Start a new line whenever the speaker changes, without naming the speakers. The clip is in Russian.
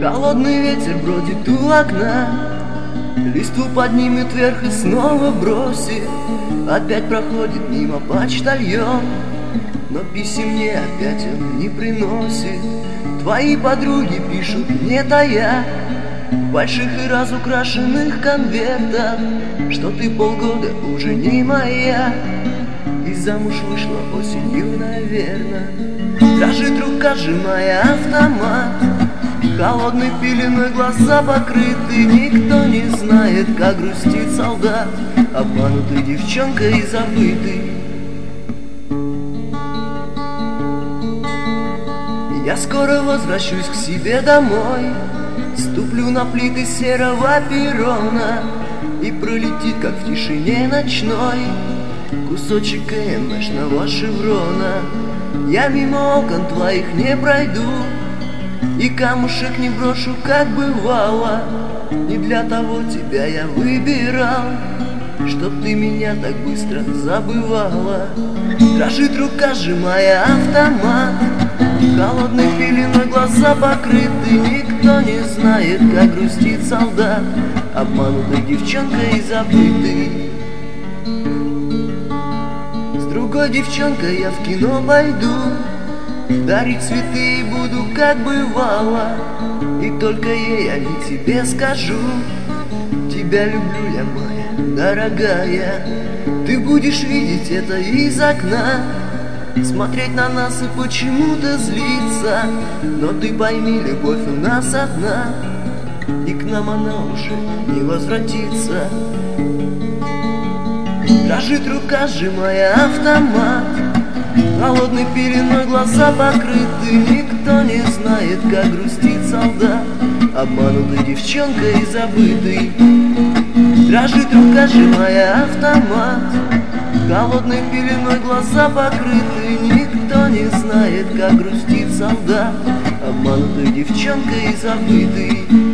Холодный ветер бродит у окна, листву поднимет вверх и снова бросит. Опять проходит мимо почтальон, но писем мне опять он не приносит. Твои подруги пишут не тая в больших и разукрашенных конвертах, что ты полгода уже не моя и замуж вышла осенью, наверно. Дрожит рука, сжимая автомат, холодной пеленой глаза покрыты. Никто не знает, как грустит солдат, обманутый девчонкой и забытый. Я скоро возвращусь к себе домой, ступлю на плиты серого перрона, и пролетит, как в тишине ночной, кусочек КМшного шеврона. Я мимо окон твоих не пройду и камушек не брошу, как бывало. Не для того тебя я выбирал, чтоб ты меня так быстро забывала. Дрожит рука, сжимая автомат, холодной пеленой глаза покрыты. Никто не знает, как грустит солдат, обманутой девчонкой и забытый. С другой девчонкой я в кино пойду, дарить цветы буду, как бывало, и только ей я не тебе скажу: тебя люблю я, моя дорогая. Ты будешь видеть это из окна, смотреть на нас и почему-то злиться. Но ты пойми, любовь у нас одна, и к нам она уже не возвратится. Дрожит рука, сжимая автомат, холодной пеленой глаза покрыты. Никто не знает, как грустит солдат, обманутый девчонкой и забытый. Дрожит рука, сжимая автомат, холодной пеленой глаза покрыты. Никто не знает, как грустит солдат, обманутый девчонкой и забытый.